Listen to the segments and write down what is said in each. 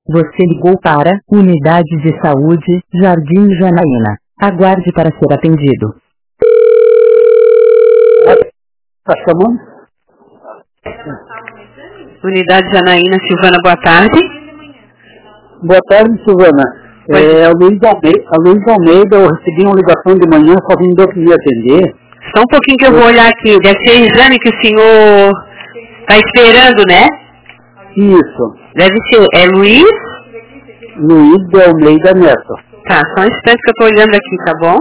Você ligou para Unidade de Saúde, Jardim Janaína. Aguarde para ser atendido. Tá chamando? Unidade Janaína, Silvana, boa tarde. Boa tarde, Silvana. A Luiz Almeida, eu recebi uma ligação de manhã, só que não deu para me atender. Só um pouquinho que eu vou olhar aqui. Deve ser o exame que o senhor está esperando, né? Isso. Deve ser. É Luiz? Luiz de Almeida Neto. Tá, só um instante que eu estou olhando aqui, tá bom?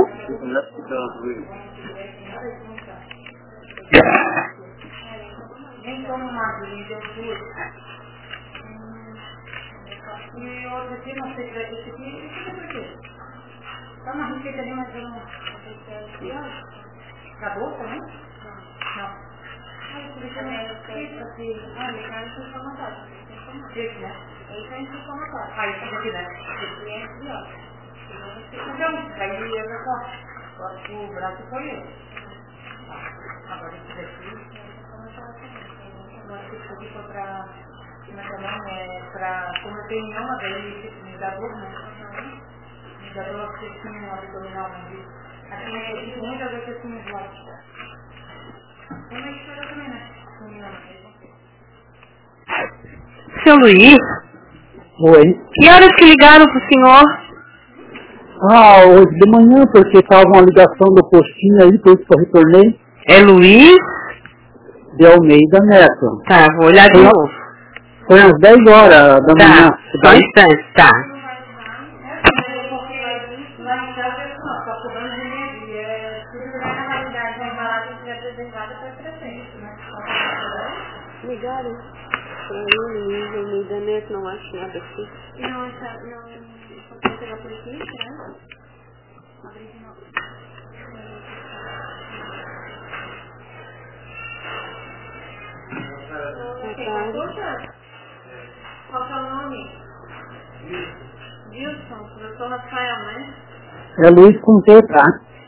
Acabou também? Não. Aí fica aqui, né? Então, aí eu só o braço foi eu. Agora esse daqui, nós que foi pra como tem uma daí me dá dor, né? Me dá dor assim no abdominal, né? Assim, eu fico muitas vezes assim nos lados. Como é que foi também, né? Seu Luiz? Oi. Que horas que ligaram pro senhor? Hoje de manhã, porque estava uma ligação do postinho aí, por isso que eu retornei. É Luiz? De Almeida Neto. Tá, vou olhar de novo. Foi às 10 horas da manhã. Só um instante, tá. Ligaram pra mim, Luiz Almeida Neto, não acho nada aqui. Não pode pegar por aqui, né? Abre de novo. Qual que é o nome? Wilson, doutor Rafael, né? É Luiz com T, tá?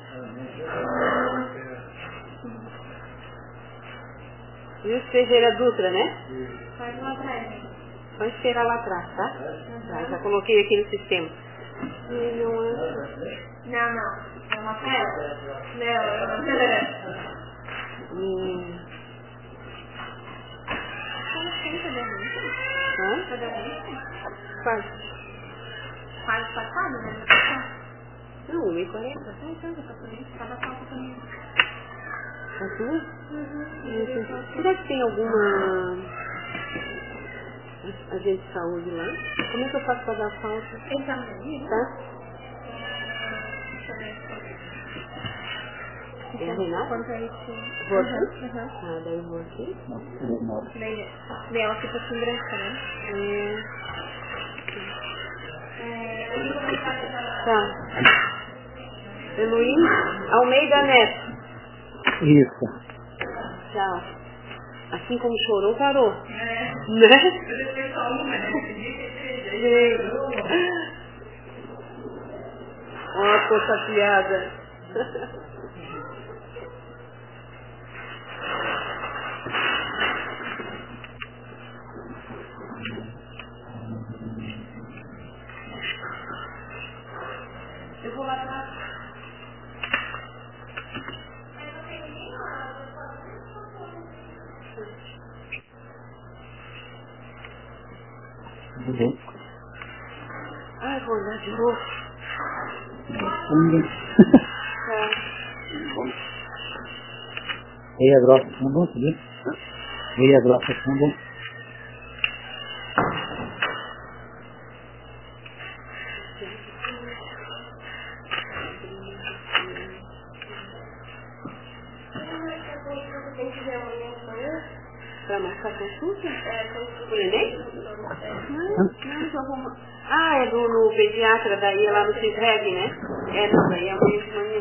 Wilson Ferreira Dutra, né? Faz lá atrás. Vai esperar lá atrás, tá? Tá, já coloquei aqui no sistema. E não é... Não. É uma Rafael? Não. Quase. Quase passado, né? Não, 1h40. Cada falta também. A tua? Será que tem alguma agente de saúde lá? Como é que eu faço para dar falta? Tá? É a Renata? Quanto a isso? Vou aqui? Ah, daí eu vou aqui. Daí ela fica assim branca, né? Tá. É Luiz Almeida Neto. Isso. Tchau. Assim como chorou, parou. Né? Ó, poxa piada. Eu vou lá atrás. Ai, vou olhar de novo. Meia grossa, fundo, viu? Meia grossa, fundo. Pra marcar consulta? Por Enem? Não, só vou... é no pediatra daí, lá no CISREG, né? Não, daí é amanhã de manhã.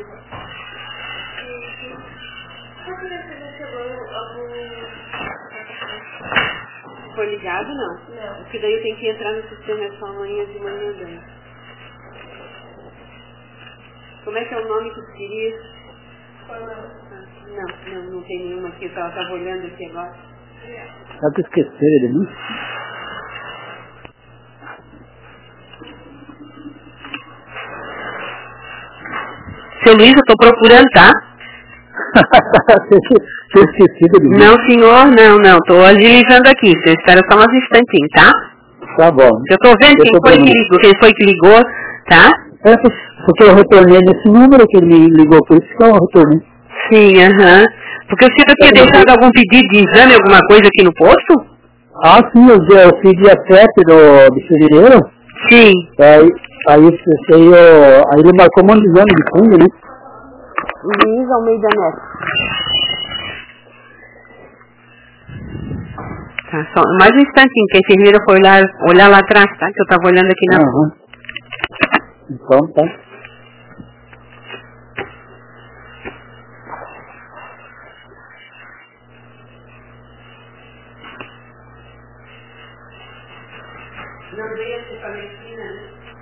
Foi ligado, não? Não. Porque daí eu tenho que entrar no sistema só amanhã de manhã daí. Como é que é o nome que tu queria? Não tem nenhuma aqui, eu tava olhando aqui agora. Sabe que esqueceram de mim? Seu Luiz, eu estou procurando, tá? Você esquecido de mim. Não, senhor, não. Estou agilizando aqui. Você espera só uns instantinhos, tá? Tá bom. Eu estou vendo quem foi que ligou, tá? É, porque eu retornei nesse número que ele me ligou, por isso que eu retornei. Sim, Porque o senhor tinha deixado algum pedido de exame, alguma coisa aqui no posto? Ah, sim, eu fiz dia 7 de fevereiro. Sim. Aí ele marcou um monte de exame de sangue, né? Luiz Almeida Neto. Tá, só mais um instantinho, que a enfermeira foi olhar lá atrás, tá? Que eu estava olhando aqui na... Então, tá. Não veio a Palestina, né?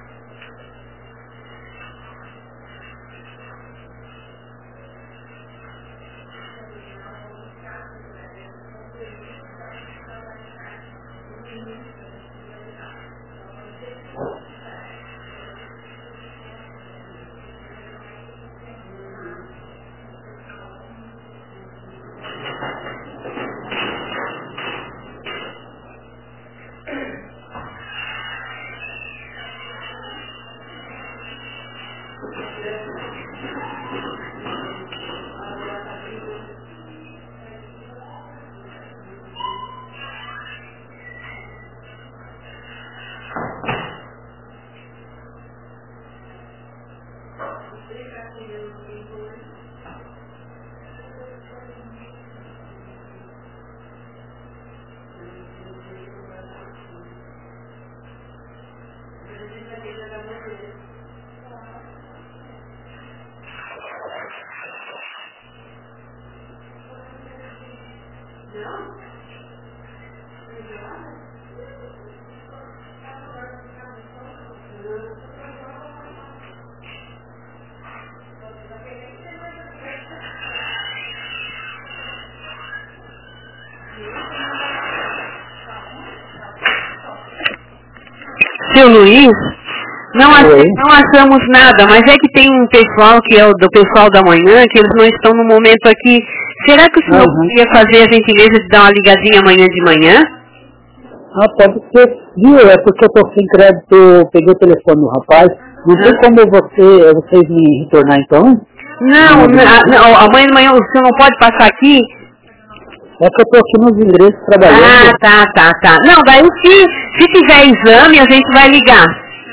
Seu Luiz, não achamos nada, mas é que tem um pessoal que é do pessoal da manhã, que eles não estão no momento aqui. Será que o senhor podia fazer a gentileza de dar uma ligadinha amanhã de manhã? Ah, pode ser. Viu? É porque eu tô sem crédito, eu peguei o telefone do rapaz. Não sei como vocês me retornar então? Não, amanhã de manhã o senhor não pode passar aqui? É que eu tô aqui nos endereços trabalhando. Tá. Não, daí se tiver exame, a gente vai ligar.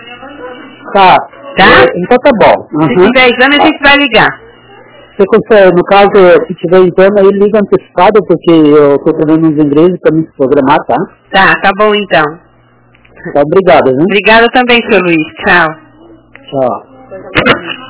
Tá? Então tá bom. Se tiver exame, a gente vai ligar. Você consegue, no caso, se tiver exame, aí liga antecipado, porque eu tô fazendo uns endereços pra me programar, tá? Tá bom então. Tá, obrigado, né? Obrigada também, seu Luiz. Tchau. Tchau.